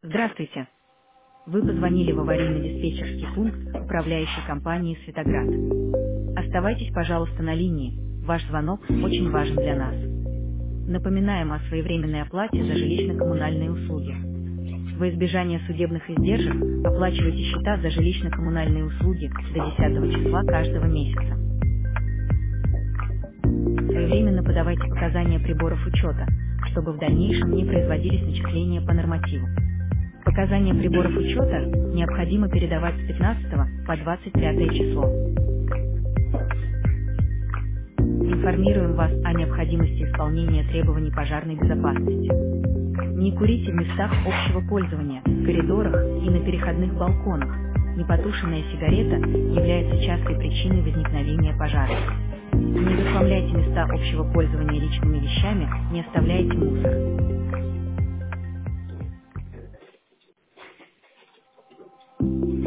Здравствуйте. Вы позвонили в аварийно-диспетчерский пункт управляющей компании «Светоград». Оставайтесь, пожалуйста, на линии. Ваш звонок очень важен для нас. Напоминаем о своевременной оплате за жилищно-коммунальные услуги. Во избежание судебных издержек оплачивайте счета за жилищно-коммунальные услуги до 10 числа каждого месяца. Своевременно подавайте показания приборов учета, чтобы в дальнейшем не производились начисления по нормативу. Показания приборов учета необходимо передавать с 15 по 25 число. Информируем вас о необходимости исполнения требований пожарной безопасности. Не курите в местах общего пользования, в коридорах и на переходных балконах. Непотушенная сигарета является частой причиной возникновения пожара. Не захламляйте места общего пользования личными вещами, не оставляйте мусор.